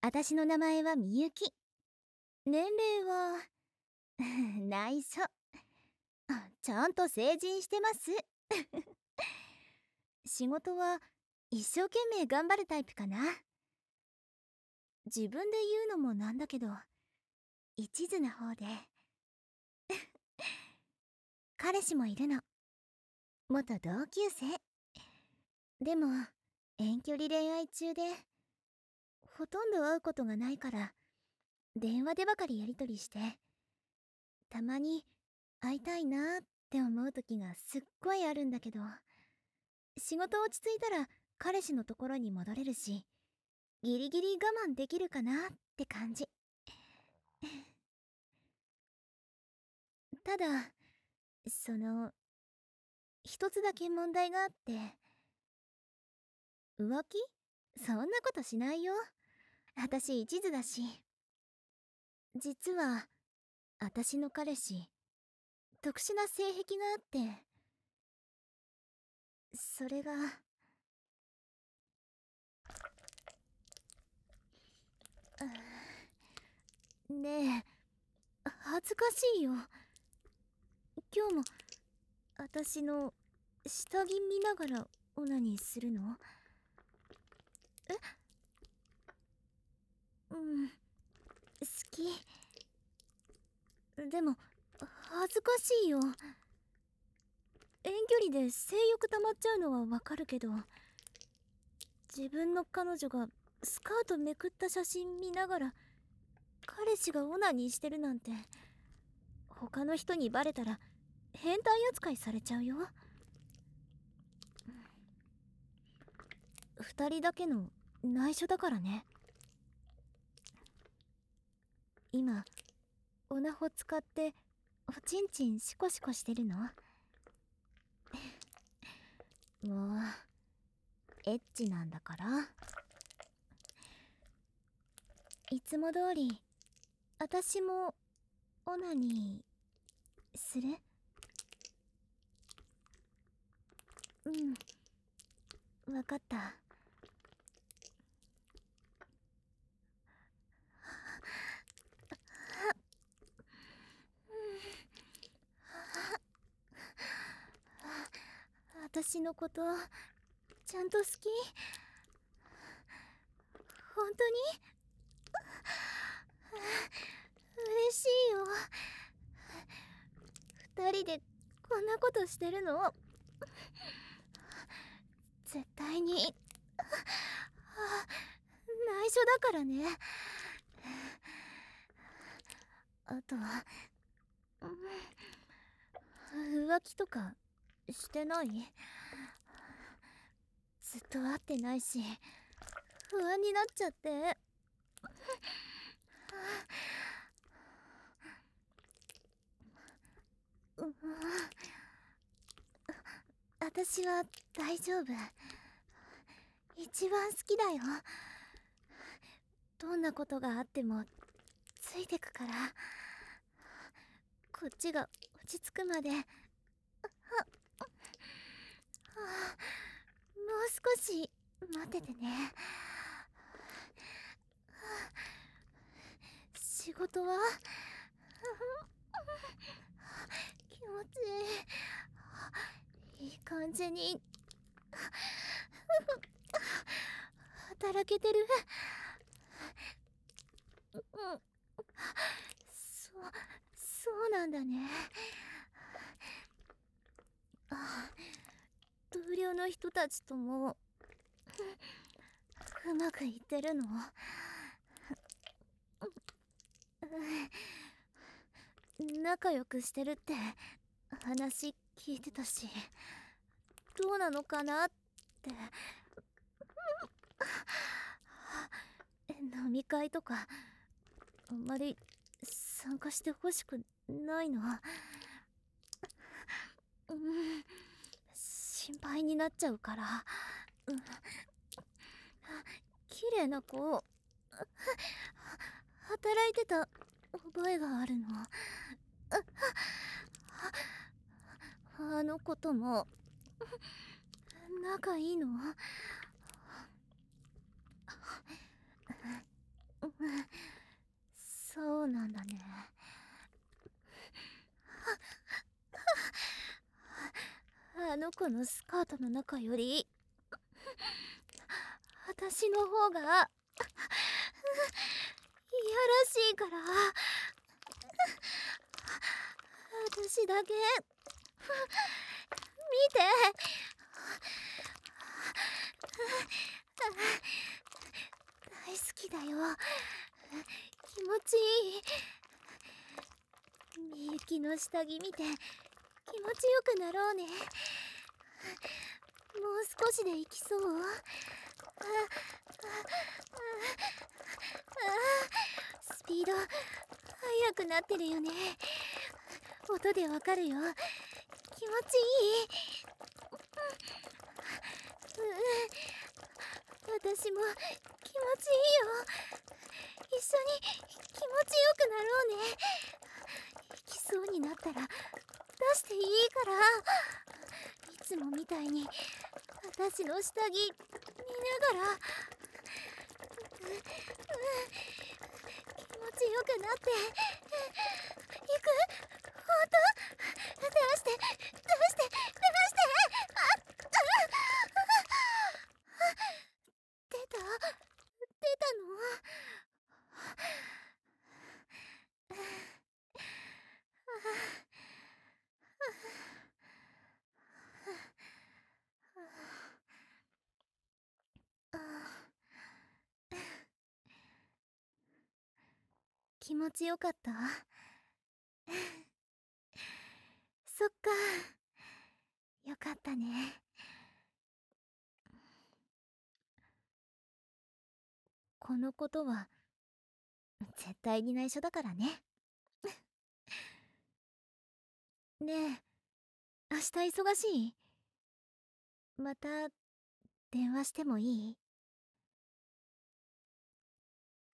私の名前はみゆき。年齢は内緒。ちゃんと成人してます。仕事は一生懸命頑張るタイプかな。自分で言うのもなんだけど、一途な方で。彼氏もいるの。元同級生。でも遠距離恋愛中で、ほとんど会うことがないから電話でばかりやり取りして、たまに会いたいなって思う時がすっごいあるんだけど、仕事落ち着いたら彼氏のところに戻れるし、ギリギリ我慢できるかなって感じ。ただ一つだけ問題があって。浮気？そんなことしないよ。私一途だし。実は私の彼氏、特殊な性癖があって、それが。ねえ、恥ずかしいよ。今日も私の下着見ながらオナニーするの？え？うん、好き。でも恥ずかしいよ。遠距離で性欲溜まっちゃうのはわかるけど、自分の彼女がスカートめくった写真見ながら彼氏がオナニーしてるなんて、他の人にバレたら変態扱いされちゃうよ。二人だけの内緒だからね。今オナホ使っておちんちんシコシコしてるの？もうエッチなんだから。いつも通り私もオナニーする？うん、わかった。私のことちゃんと好き？本当に？嬉しいよ。二人でこんなことしてるの？絶対に内緒だからね。あとは、浮気とかしてない？ずっと会ってないし不安になっちゃって。私は大丈夫。一番好きだよ。どんなことがあってもついてくから。こっちが落ち着くまで。もう少し待っててね。仕事は気持ちいい。いい感じに働けてる。うん、そうなんだね。同僚の人たちともうまくいってるの？仲良くしてるって話聞いてたし、どうなのかなって。飲み会とかあんまり参加してほしくないの。心配になっちゃうから。綺麗な子働いてた覚えがあるの。あの子とも仲いいの？ そうなんだね。あの子のスカートの中より私の方がいやらしいから、私だけ見て。大好きだよ。気持ちいい。みゆきの下着見て気持ちよくなろうね。もう少しで行きそう。スピード速くなってるよね。音でわかるよ。気持ちいい。私も気持ちいいよ。一緒に気持ちよくなろうね。行きそうになったら出していいから。いつもみたいに私の下着見ながら気持ちよくなっていく。ほんと？出して出して出して。出たの？気持ちよかった？そっか、よかったね。このことは絶対に内緒だからね。ねえ、明日忙しい？また電話してもいい？